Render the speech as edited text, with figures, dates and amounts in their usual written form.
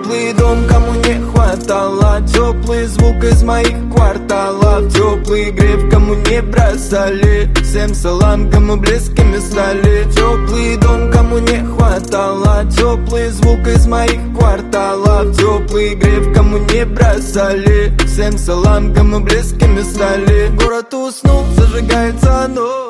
Теплый дом, кому не хватало, теплый звук из моих кварталов, теплый греб, кому не бросали, всем салам, кому близкими стали. Теплый дом, кому не хватало, теплый звук из моих кварталов, теплый греб, кому не бросали, всем салам, кому близкими стали. Город уснул, зажигается ночь,